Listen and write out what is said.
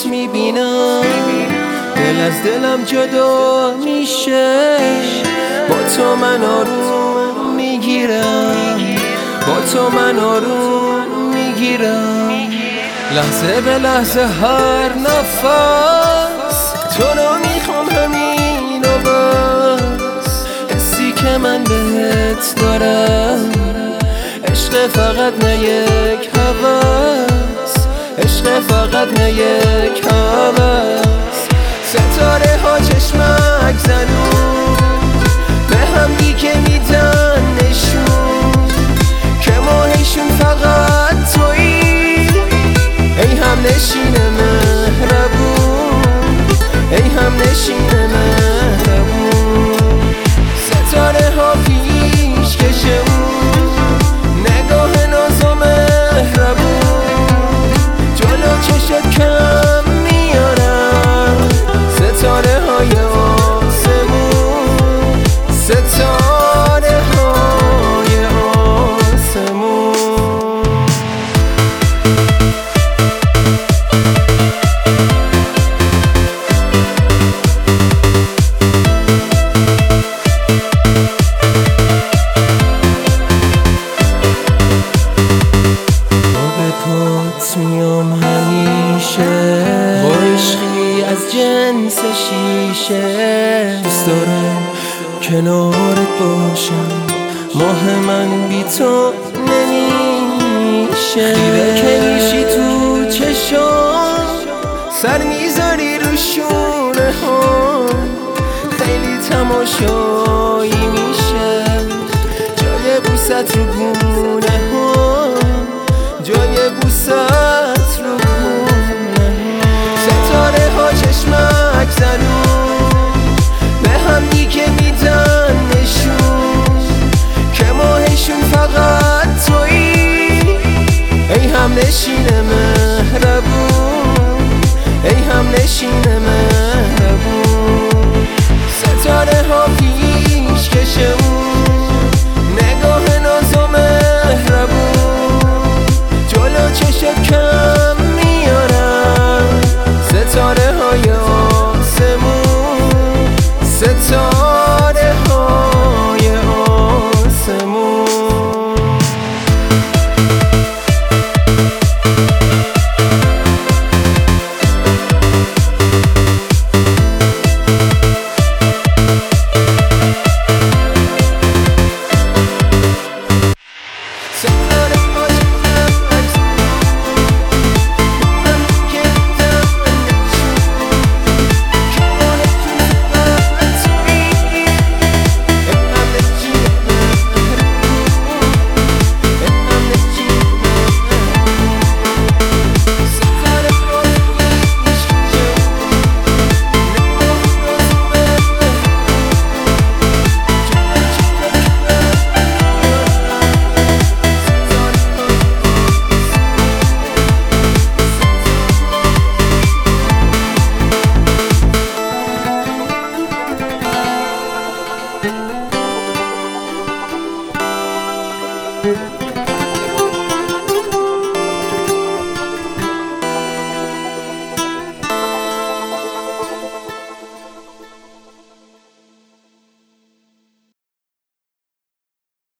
میبینم دل از دلم جدا میشه. با تو من آروم میگیرم، با تو من آروم میگیرم. لحظه به لحظه هر نفس تو رو میخوام همین و بس. حسی که من بهت دارم عشق فقط نه یک هوس، عشق فقط نه یک هوس. ستاره ها چشمک زنون به هم دیگه میدن نشون که ماهیشون فقط تویی. ای هم نشین مهربون، ای هم نشین مهربون. ستاره ها پیش کشمون نگاه ناز و مهربون جلو چشت کم میارم. ستاره های آسمون، ستاره های آسمون. میام همیشه با عشقی از جنس شیشه. دوست دارم کنارت باشم، ماه من بی تو نمیشه. خیره که میشی تو چشام، سر میذاری رو شونه ها. خیلی تماشایی میشه جای بوست رو گونه ها، جای بوست رو گونه ها. ستاره ها چشمک زنون